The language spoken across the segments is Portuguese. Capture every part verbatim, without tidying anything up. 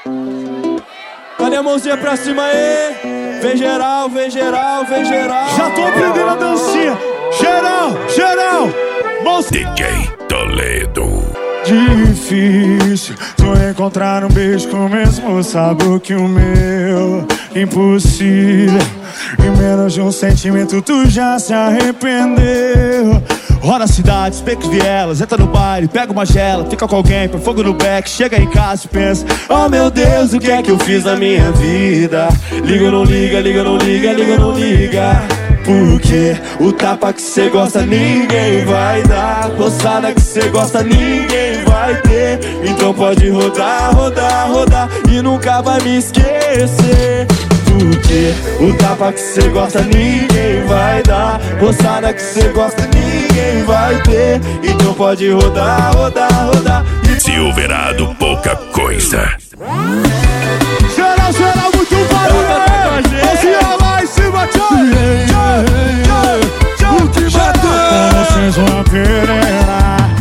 Cadê a mãozinha pra cima aí? Vem geral, vem geral, vem geral. Já tô aprendendo a dancinha. Geral, geral. D J Toledo. Difícil tu encontrar um beijo com o mesmo sabor que o meu. Impossível. Em menos de um sentimento tu já se arrependeu. Roda cidades, becos, vielas, entra no baile, pega uma gela, fica com alguém, põe fogo no beck, chega em casa e pensa: oh meu Deus, o que é que eu fiz na minha vida? Liga ou não liga, liga ou não liga, liga ou não liga. Porque o tapa que cê gosta ninguém vai dar, roçada que cê gosta ninguém vai ter. Então pode rodar, rodar, rodar e nunca vai me esquecer. Porque o tapa que cê gosta ninguém vai dar, roçada que cê gosta ninguém vai ter. Então pode rodar, rodar, rodar. Silverado, pouca coisa. Geral, geral, muito barulho. Mãozinha lá em cima, tchau. O que vai ter? Vocês vão querer.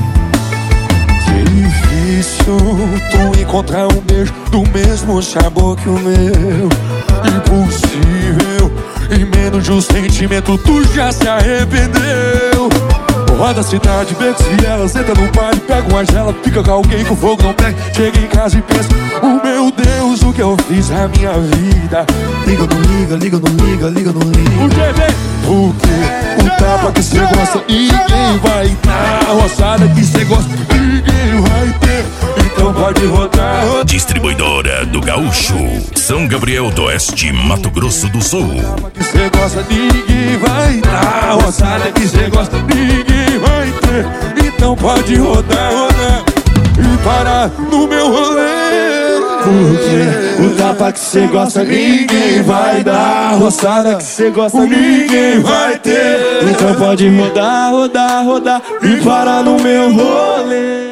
Difícil tu encontrar um beijo do mesmo sabor que o meu. Impossível, em menos de um sentimento tu já se arrependeu. Roda a cidade, becos e vielas, entra no baile, pega uma gela, fica com alguém com fogo não pega. Chega em casa e pensa: oh meu Deus, o que eu fiz na minha vida? Liga, não liga, liga, não liga, liga, não liga. Por quê, vem? Porque o tapa que cê gosta ninguém vai dar, a roçada que cê gosta ninguém vai ter. Então pode rodar, rodar. Distribuidora do Gaúcho, São Gabriel do Oeste, Mato Grosso do Sul. O tapa que cê gosta ninguém vai dar, a roçada que cê gosta ninguém vai ter. Então pode rodar, rodar e parar no meu rolê. Porque o tapa que cê gosta ninguém vai dar, a roçada que cê gosta ninguém vai ter. Então pode rodar, rodar, rodar e parar no meu rolê.